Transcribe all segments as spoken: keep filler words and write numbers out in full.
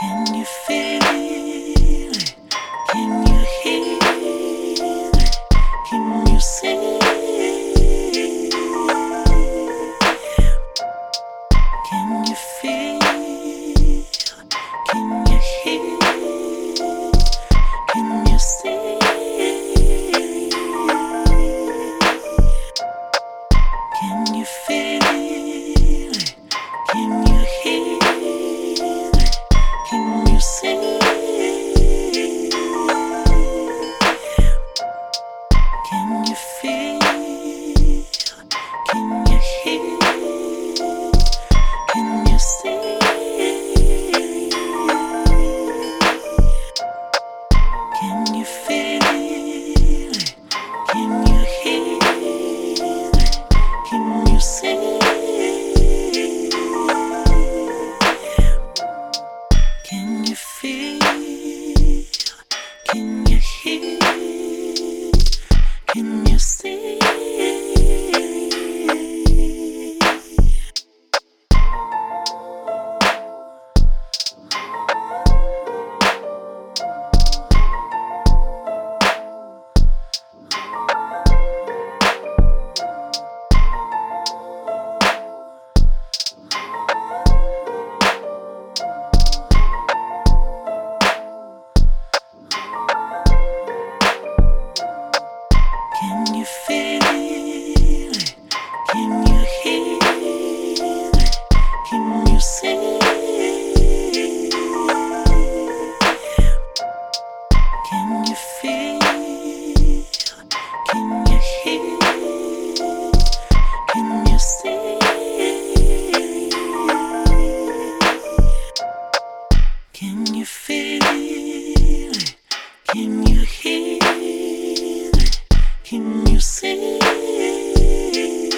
Can you feel it? Can you hear it? Can you see it? Can you feel it? Can you hear it? Can you see it? Can you feel it? Can you hear it? Can you see it? Can you feel it? Can you hear it? Can you see it? Can you feel it? Can you hear it? Can you see it? Can you feel it? Can you hear it? Can you see it? Can you feel it? Can you hear it? Can you see it? Can you feel it? Can you hear it? Can you see it? Can you feel it? Can you hear it? Can you see it?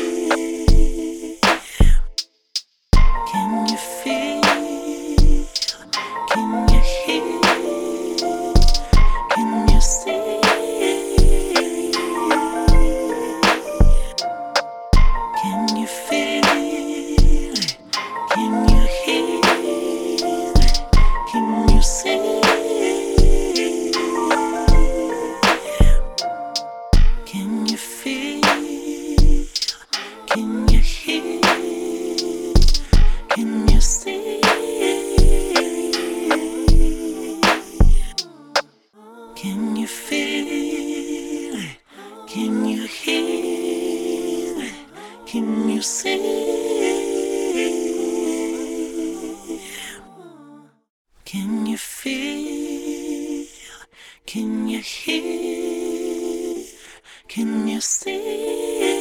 Can you feel it? Can you hear it? Can you see it? Can you feel it? Can you hear it? Can you see it? Can you feel it? Can you hear it? Can you see it? Can you feel it? Can you hear it? Can you see it? Can you feel? Can you hear? Can you see?